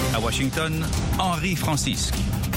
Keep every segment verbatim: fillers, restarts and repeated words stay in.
À Washington, Henri Francisque.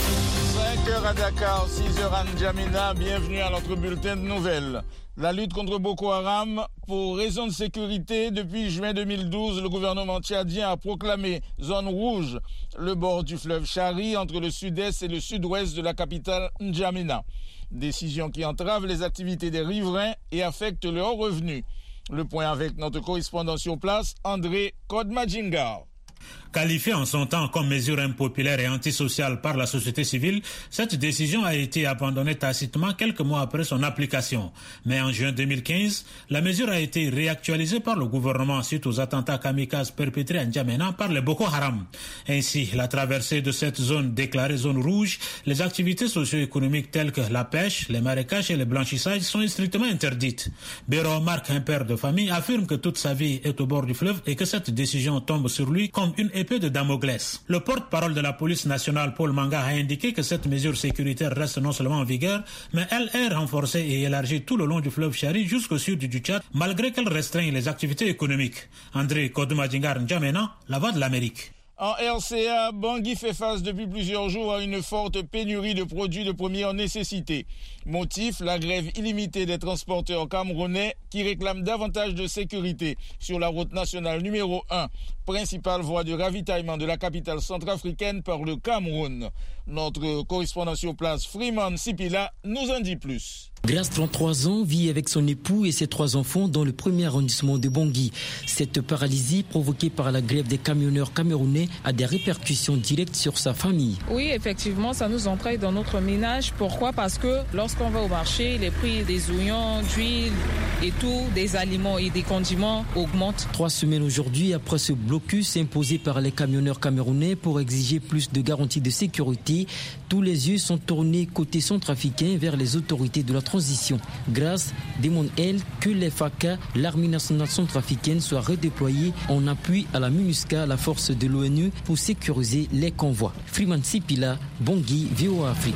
cinq heures à Dakar, six heures à N'Djamena. Bienvenue à notre bulletin de nouvelles. La lutte contre Boko Haram, pour raison de sécurité, depuis juin deux mille douze, le gouvernement tchadien a proclamé zone rouge le bord du fleuve Chari entre le sud-est et le sud-ouest de la capitale N'Djamena. Décision qui entrave les activités des riverains et affecte leurs revenus. Le point avec notre correspondant sur place, André Kodmadjingar. Qualifiée en son temps comme mesure impopulaire et antisociale par la société civile, cette décision a été abandonnée tacitement quelques mois après son application. Mais en juin deux mille quinze, la mesure a été réactualisée par le gouvernement suite aux attentats kamikazes perpétrés à N'Djamena par les Boko Haram. Ainsi, la traversée de cette zone déclarée zone rouge, les activités socio-économiques telles que la pêche, les marécages et les blanchissages sont strictement interdites. Béro Marc, un père de famille, affirme que toute sa vie est au bord du fleuve et que cette décision tombe sur lui comme une épée de Damoclès. Le porte-parole de la police nationale, Paul Manga, a indiqué que cette mesure sécuritaire reste non seulement en vigueur, mais elle est renforcée et élargie tout le long du fleuve Chari jusqu'au sud du Tchad, malgré qu'elle restreigne les activités économiques. André Kodmadjingar, N'Djamena, la voix de l'Amérique. En R C A, Bangui fait face depuis plusieurs jours à une forte pénurie de produits de première nécessité. Motif, la grève illimitée des transporteurs camerounais qui réclament davantage de sécurité sur la route nationale numéro un, principale voie de ravitaillement de la capitale centrafricaine par le Cameroun. Notre correspondant sur place, Freeman Sipila, nous en dit plus. Grace, trente-trois ans, vit avec son époux et ses trois enfants dans le premier arrondissement de Bangui. Cette paralysie provoquée par la grève des camionneurs camerounais a des répercussions directes sur sa famille. Oui, effectivement, ça nous entraille dans notre ménage. Pourquoi ? Parce que lorsqu'on va au marché, les prix des oignons, d'huile et tout, des aliments et des condiments augmentent. Trois semaines aujourd'hui après ce blocus imposé par les camionneurs camerounais pour exiger plus de garanties de sécurité, tous les yeux sont tournés côté centrafricain vers les autorités de la transition. Grace demande, elle, que les F A C A, l'armée nationale centrafricaine, soient redéployée en appui à la MINUSCA, la force de l'ONU, pour sécuriser les convois. Freeman Sipila, Bangui, V O A Afrique.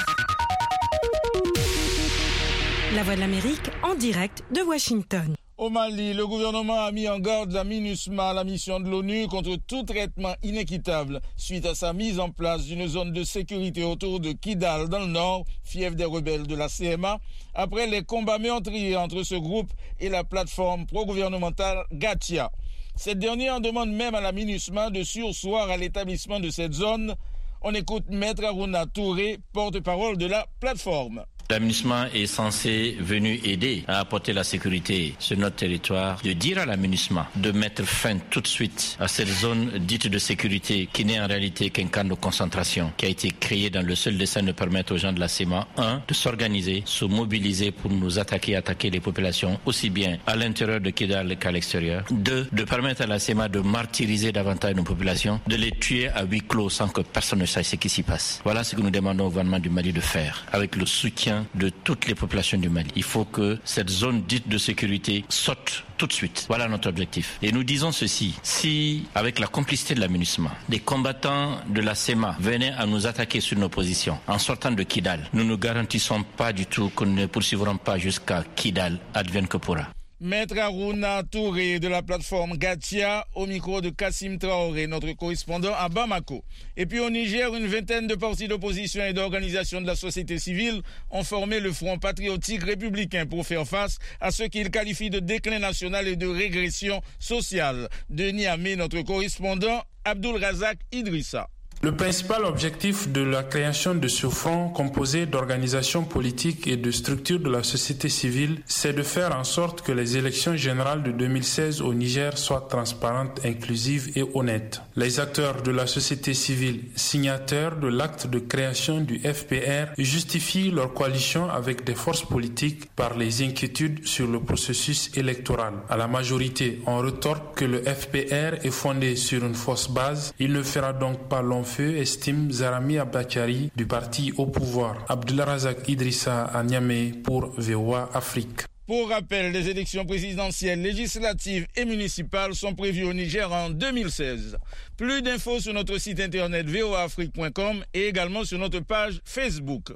La Voix de l'Amérique en direct de Washington. Au Mali, le gouvernement a mis en garde la MINUSMA, la mission de l'ONU, contre tout traitement inéquitable suite à sa mise en place d'une zone de sécurité autour de Kidal dans le nord, fief des rebelles de la C M A, après les combats meurtriers entre ce groupe et la plateforme pro-gouvernementale Gatia. Cette dernière demande même à la MINUSMA de surseoir à l'établissement de cette zone. On écoute Maître Aruna Touré, porte-parole de la plateforme. La MINUSMA est censée venir aider à apporter la sécurité sur notre territoire, de dire à la MINUSMA de mettre fin tout de suite à cette zone dite de sécurité qui n'est en réalité qu'un camp de concentration qui a été créé dans le seul dessein de permettre aux gens de la C M A, un, de s'organiser, se mobiliser pour nous attaquer, attaquer les populations aussi bien à l'intérieur de Kidal qu'à l'extérieur. Deux, de permettre à la C M A de martyriser davantage nos populations, de les tuer à huis clos sans que personne ne sache ce qui s'y passe. Voilà ce que nous demandons au gouvernement du Mali de faire avec le soutien de toutes les populations du Mali. Il faut que cette zone dite de sécurité sorte tout de suite. Voilà notre objectif. Et nous disons ceci, si avec la complicité de la MINUSMA, des combattants de la C M A venaient à nous attaquer sur nos positions en sortant de Kidal, nous ne garantissons pas du tout que nous ne poursuivrons pas jusqu'à Kidal, advienne que pourra. Maître Aruna Touré de la plateforme Gatia au micro de Kassim Traoré, notre correspondant à Bamako. Et puis au Niger, une vingtaine de partis d'opposition et d'organisations de la société civile ont formé le Front patriotique républicain pour faire face à ce qu'ils qualifient de déclin national et de régression sociale. De Niamey, notre correspondant Abdul Razak Idrissa. Le principal objectif de la création de ce front composé d'organisations politiques et de structures de la société civile, c'est de faire en sorte que les élections générales de deux mille seize au Niger soient transparentes, inclusives et honnêtes. Les acteurs de la société civile, signataires de l'acte de création du F P R, justifient leur coalition avec des forces politiques par les inquiétudes sur le processus électoral. À la majorité, on retorque que le F P R est fondé sur une fausse base. Il ne fera donc pas long feu, estime Zarami Abakari du parti au pouvoir. Abdelrazak Idrissa à Niamey pour V O A Afrique. Pour rappel, les élections présidentielles, législatives et municipales sont prévues au Niger en deux mille seize. Plus d'infos sur notre site internet v o a afrique point com et également sur notre page Facebook.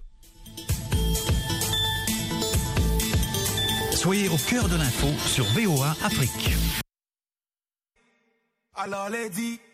Soyez au cœur de l'info sur V O A Afrique. Alors les dit